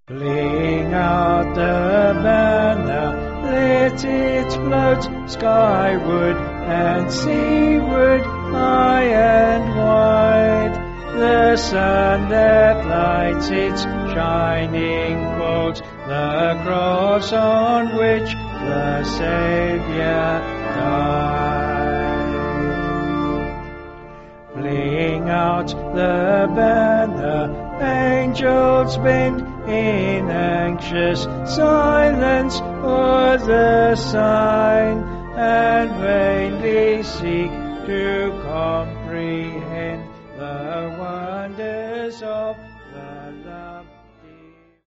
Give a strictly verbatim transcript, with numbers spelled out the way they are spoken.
Fling out the banner, let it float skyward and seaward, high and wide. The sun that lights its shining folds, the cross on which the Saviour died. Fling out the banner, angels bend in anxious silence for the sign, and vainly seek to